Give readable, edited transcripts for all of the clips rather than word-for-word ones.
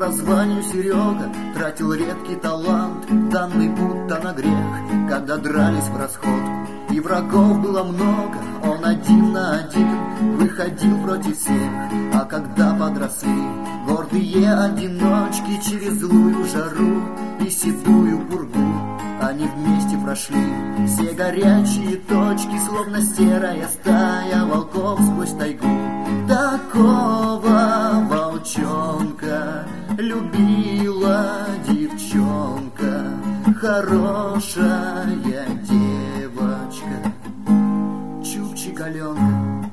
прозванию Серега тратил редкий талант, данный будто на грех. Когда дрались в расходку и врагов было много, он один на один выходил против всех. А когда подросли гордые одиночки через злую жару и седую пургу, они вместе прошли все горячие точки, словно серая стая волков сквозь тайгу. Такого волчонка любила девчонка, хорошая девочка, чубчик Аленка.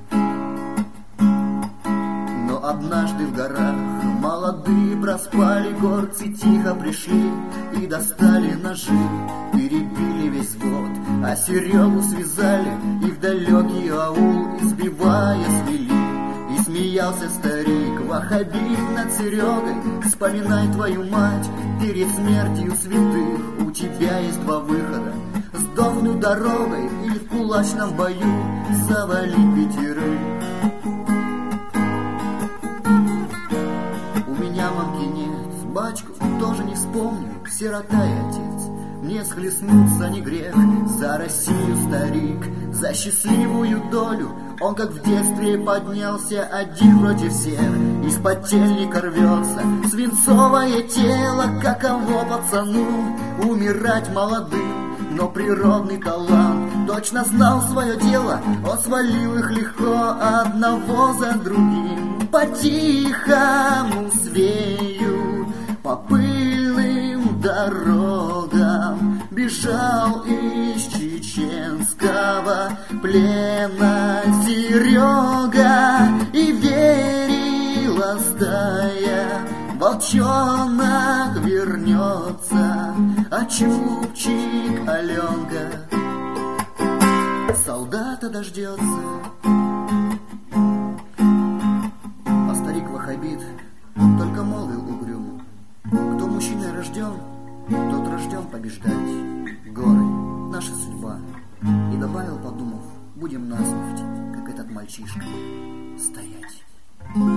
Но однажды в горах молодые проспали, горцы тихо пришли и достали ножи, перебили весь взвод, а Серегу связали и в далекий аул, избивая, свели. И смеялся старик ваххабит над Серегой: вспоминай твою мать перед смертью святых. У тебя есть два выхода: сдохнуть дорогой или в кулачном бою завалить пятерых. У меня мамки нет, батьку тоже не вспомню, сирота и отец. Мне схлестнуться не грех, за Россию, старик, за счастливую долю. Он, как в детстве, поднялся один против всех. Из подтельника рвется свинцовое тело. Каково пацану умирать молодым, но природный талант точно знал свое дело. Он свалил их легко одного за другим. По-тихому свею, по пыльным дорогам бежал из чеченского плена Серега. И верила стая, волчонок вернется, а чубчик Аленка солдата дождется. А старик ваххабит только молвил угрюмо: кто мужчиной рожден, тот рожден побеждать. Горы — наша судьба. И добавил, подумав: будем насмерть, как этот мальчишка, стоять.